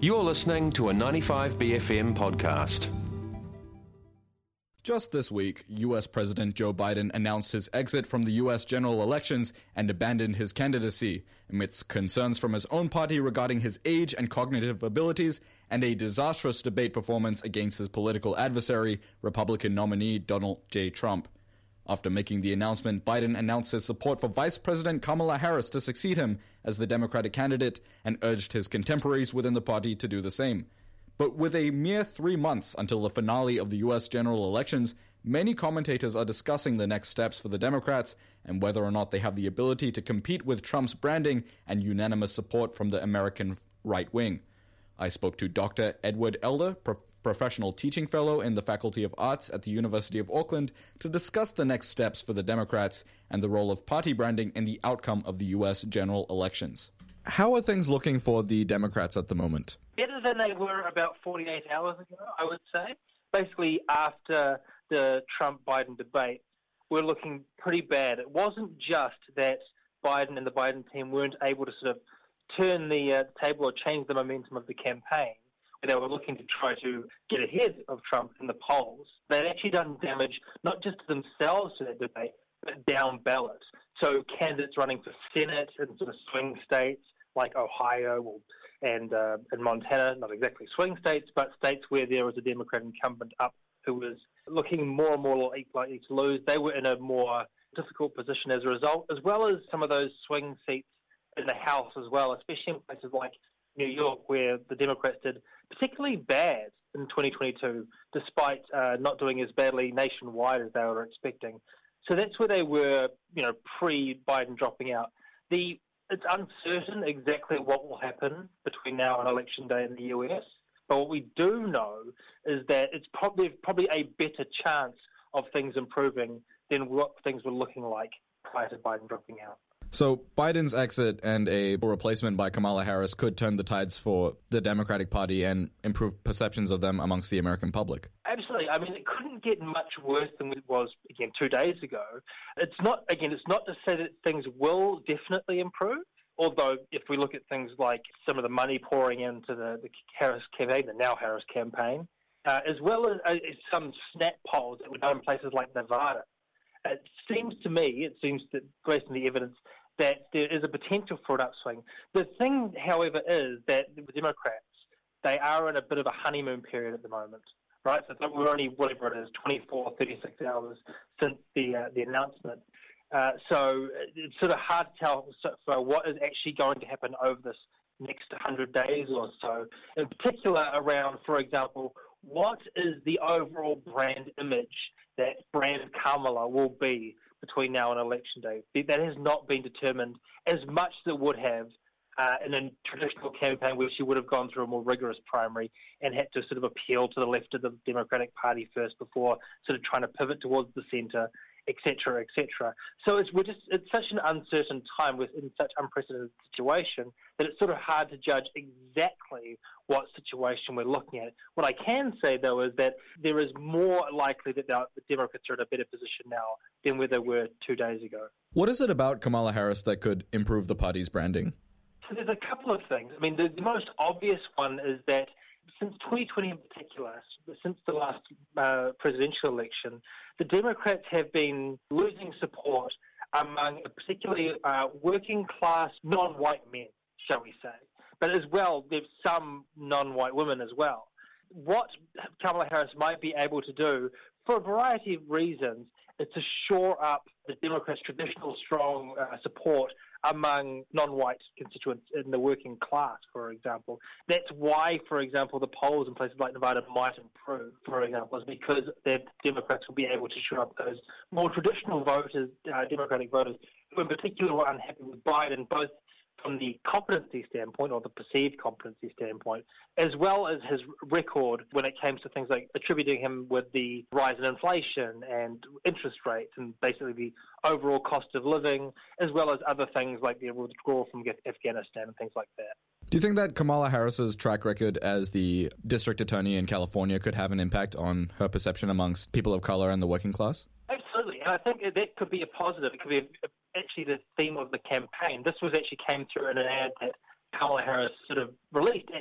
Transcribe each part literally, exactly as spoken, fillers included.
You're listening to a ninety-five B F M podcast. Just this week, U S President Joe Biden announced his exit from the U S general elections and abandoned his candidacy amidst concerns from his own party regarding his age and cognitive abilities and a disastrous debate performance against his political adversary, Republican nominee Donald J. Trump. After making the announcement, Biden announced his support for Vice President Kamala Harris to succeed him as the Democratic candidate and urged his contemporaries within the party to do the same. But with a mere three months until the finale of the U S general elections, many commentators are discussing the next steps for the Democrats and whether or not they have the ability to compete with Trump's branding and unanimous support from the American right wing. I spoke to Doctor Edward Elder, prof- professional teaching fellow in the Faculty of Arts at the University of Auckland, to discuss the next steps for the Democrats and the role of party branding in the outcome of the U S general elections. How are things looking for the Democrats at the moment? Better than they were about forty-eight hours ago, I would say. Basically, after the Trump-Biden debate, we're looking pretty bad. It wasn't just that Biden and the Biden team weren't able to sort of turn the uh, table or change the momentum of the campaign. They were looking to try to get ahead of Trump in the polls. They'd actually done damage not just to themselves to that debate, but down ballot. So candidates running for Senate in sort of swing states like Ohio or, and uh, and Montana, not exactly swing states, but states where there was a Democrat incumbent up who was looking more and more likely to lose. They were in a more difficult position as a result, as well as some of those swing seats in the House as well, especially in places like New York, where the Democrats did particularly bad in twenty twenty-two, despite uh, not doing as badly nationwide as they were expecting. So that's where they were, you know, pre-Biden dropping out. The It's uncertain exactly what will happen between now and Election Day in the U S, but what we do know is that it's probably probably a better chance of things improving than what things were looking like prior to Biden dropping out. So Biden's exit and a replacement by Kamala Harris could turn the tides for the Democratic Party and improve perceptions of them amongst the American public. Absolutely. I mean, it couldn't get much worse than it was, again, two days ago. It's not, again, it's not to say that things will definitely improve, although if we look at things like some of the money pouring into the, the Harris campaign, the now Harris campaign, uh, as well as uh, some snap polls that were done in places like Nevada, it seems to me, it seems that based on the evidence, that there is a potential for an upswing. The thing, however, is that the Democrats, they are in a bit of a honeymoon period at the moment, right? So we're only, whatever it is, twenty-four, thirty-six hours since the uh, the announcement. Uh, so it's sort of hard to tell for what is actually going to happen over this next one hundred days or so, in particular around, for example, what is the overall brand image that brand Kamala will be between now and Election Day. That has not been determined as much as it would have uh, in a traditional campaign where she would have gone through a more rigorous primary and had to sort of appeal to the left of the Democratic Party first before sort of trying to pivot towards the centre, et cetera, et cetera. So it's, we're just, it's such an uncertain time within such unprecedented situation that it's sort of hard to judge exactly what situation we're looking at. What I can say, though, is that there is more likely that the Democrats are in a better position now than where they were two days ago. What is it about Kamala Harris that could improve the party's branding? So there's a couple of things. I mean, the, the most obvious one is that since twenty twenty in particular, since the last uh, presidential election, the Democrats have been losing support among particularly uh, working-class non-white men, shall we say. But as well, there's some non-white women as well. What Kamala Harris might be able to do, for a variety of reasons, is to shore up the Democrats' traditional strong uh, support among non-white constituents in the working class, for example. That's why, for example, the polls in places like Nevada might improve, for example, is because the Democrats will be able to shore up those more traditional voters, uh, Democratic voters, who in particular were unhappy with Biden, both from the competency standpoint or the perceived competency standpoint, as well as his record when it came to things like attributing him with the rise in inflation and interest rates and basically the overall cost of living, as well as other things like the withdrawal from Afghanistan and things like that. Do you think that Kamala Harris's track record as the district attorney in California could have an impact on her perception amongst people of color and the working class? Absolutely, and I think that could be a positive. It could be a, actually the theme of the campaign. This was actually came through in an ad that Kamala Harris sort of released actually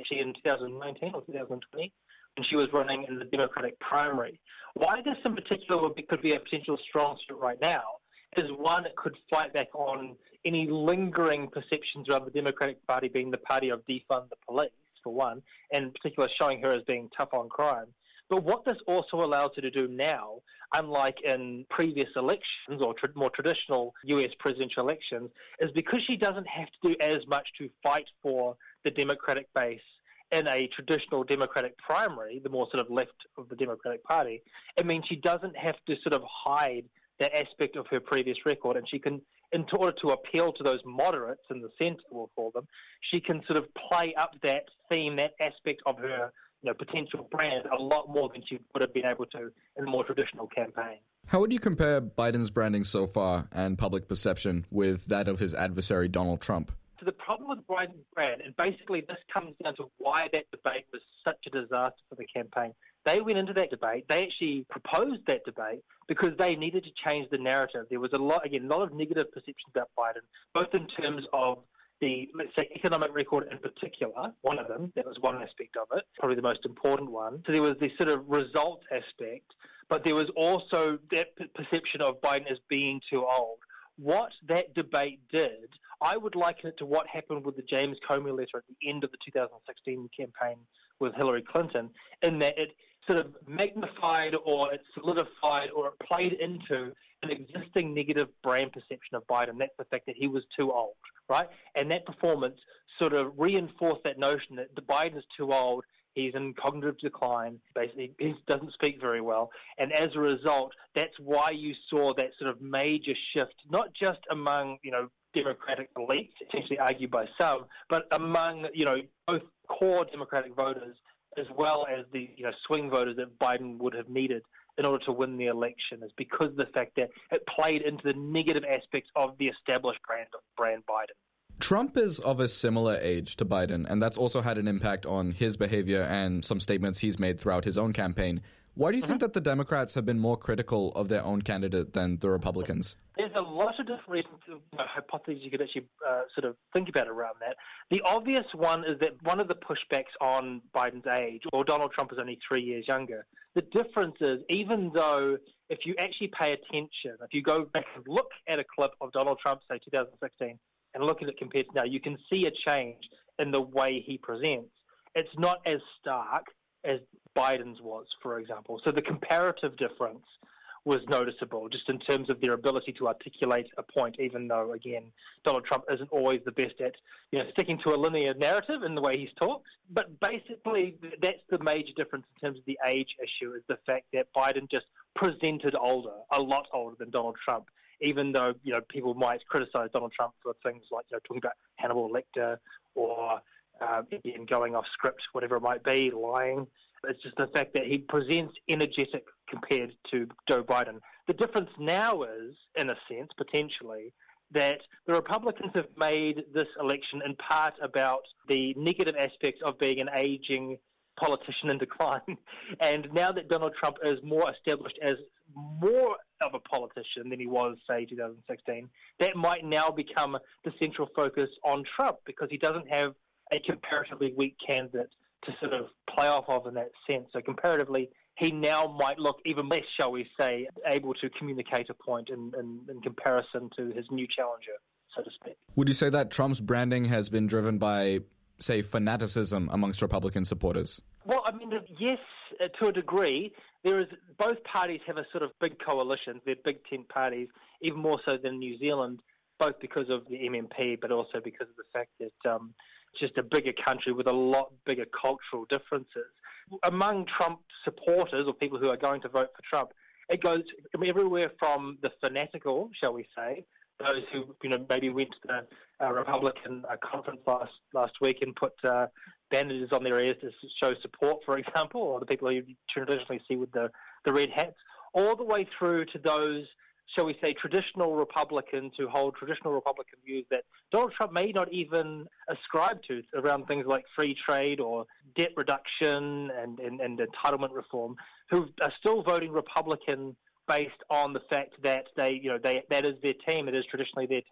actually in two thousand nineteen or two thousand twenty, when she was running in the Democratic primary. Why this in particular would be, could be a potential strong suit right now is, one, it could fight back on any lingering perceptions around the Democratic Party being the party of defund the police, for one, and in particular showing her as being tough on crime. But what this also allows her to do now, unlike in previous elections or tra- more traditional U S presidential elections, is because she doesn't have to do as much to fight for the Democratic base in a traditional Democratic primary, the more sort of left of the Democratic Party. It means she doesn't have to sort of hide that aspect of her previous record, and she can, in order to appeal to those moderates in the centre, we'll call them, she can sort of play up that theme, that aspect of her, you know, potential brand a lot more than she would have been able to in a more traditional campaign. How would you compare Biden's branding so far and public perception with that of his adversary, Donald Trump? So the problem with Biden's brand, and basically this comes down to why that debate was such a disaster for the campaign. They went into that debate, they actually proposed that debate because they needed to change the narrative. There was a lot, again, a lot of negative perceptions about Biden, both in terms of the, let's say, economic record in particular, one of them, that was one aspect of it, probably the most important one. So there was this sort of results aspect, but there was also that perception of Biden as being too old. What that debate did, I would liken it to what happened with the James Comey letter at the end of the two thousand sixteen campaign with Hillary Clinton, in that it sort of magnified or it solidified or it played into an existing negative brand perception of Biden. That's the fact that he was too old, right? And that performance sort of reinforced that notion that the Biden is too old, he's in cognitive decline, basically he doesn't speak very well. And as a result, that's why you saw that sort of major shift, not just among, you know, Democratic elites, essentially argued by some, but among, you know, both core Democratic voters as well as the, you know, swing voters that Biden would have needed in order to win the election, is because of the fact that it played into the negative aspects of the established brand brand Biden. Trump is of a similar age to Biden, and that's also had an impact on his behavior and some statements he's made throughout his own campaign. Why do you mm-hmm. think that the Democrats have been more critical of their own candidate than the Republicans? There's a lot of different reasons, you know, hypotheses you could actually uh, sort of think about around that. The obvious one is that one of the pushbacks on Biden's age, or Donald Trump is only three years younger, the difference is, even though if you actually pay attention, if you go back and look at a clip of Donald Trump, say two thousand sixteen, and look at it compared to now, you can see a change in the way he presents. It's not as stark as Biden's was, for example. So the comparative difference was noticeable, just in terms of their ability to articulate a point, even though, again, Donald Trump isn't always the best at, you know, sticking to a linear narrative in the way he's talked. But basically, that's the major difference in terms of the age issue, is the fact that Biden just presented older, a lot older than Donald Trump, even though, you know, people might criticize Donald Trump for things like, you know, talking about Hannibal Lecter or, um, again, going off script, whatever it might be, lying. It's just the fact that he presents energetic compared to Joe Biden. The difference now is, in a sense, potentially, that the Republicans have made this election in part about the negative aspects of being an aging politician in decline. And now that Donald Trump is more established as more of a politician than he was, say, two thousand sixteen, that might now become the central focus on Trump, because he doesn't have a comparatively weak candidate to sort of play off of in that sense. So comparatively, he now might look even less, shall we say, able to communicate a point in, in, in comparison to his new challenger, so to speak. Would you say that Trump's branding has been driven by, say, fanaticism amongst Republican supporters? Well, I mean, yes, uh, to a degree. There is, both parties have a sort of big coalition. They're big tent parties, even more so than New Zealand, both because of the M M P, but also because of the fact that um, it's just a bigger country with a lot bigger cultural differences. Among Trump supporters, or people who are going to vote for Trump, it goes everywhere from the fanatical, shall we say, those who, you know, maybe went to the uh, Republican uh, conference last last week and put uh, bandages on their ears to show support, for example, or the people who you traditionally see with the, the red hats, all the way through to those, shall we say, traditional Republicans who hold traditional Republican views that Donald Trump may not even ascribe to, around things like free trade or debt reduction and, and, and entitlement reform, who are still voting Republican based on the fact that they, you know, they that is their team, it is traditionally their team.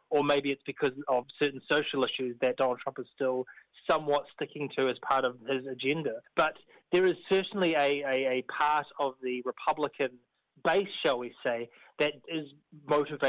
or maybe it's because of certain social issues that Donald Trump is still somewhat sticking to as part of his agenda. But there is certainly a, a, a part of the Republican base, shall we say, that is motivated